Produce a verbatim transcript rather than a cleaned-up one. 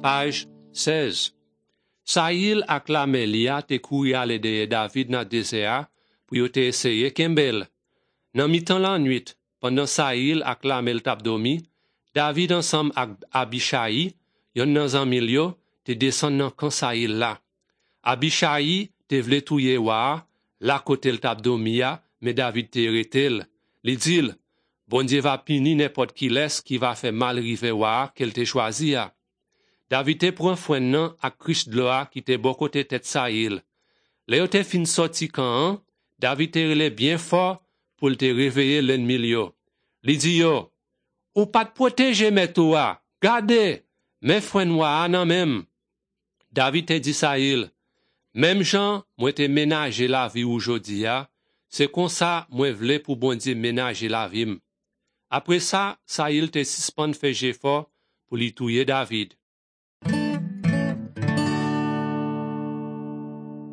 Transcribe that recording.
Page seize. Saïl ak la Melia te kouye ale deye David nan désert pou yo te eseye kembel. Nan mitan lan nuit, pendant Saïl ak la Mel tap domi, David ensemble ak Abishai, yon nan zanmil yo, te descend nan kan Saïl la. Abishai te vle touye wa, la kote l tap domi ya, mais David te retel. Li dil, bon Dieu va puni n'importe qui laisse qui va faire mal rive wa qu'elle te choisi ya. David te prend fwen nan ak krish gloa qui te bon kote tête Saïl. Le yo te fin sorti kan, David te rele bien fort pour te réveiller l'ennemi yo. Li di yo, ou pas te protéger met toi, gade, mais fwen wa nan même. David te dit Saïl, même Jean, moi te ménager la vie aujourd'hui ya, c'est comme ça moi vle pour bon Dieu ménager la vie. Après ça, Saïl te suspend fait fort pour li touyer David.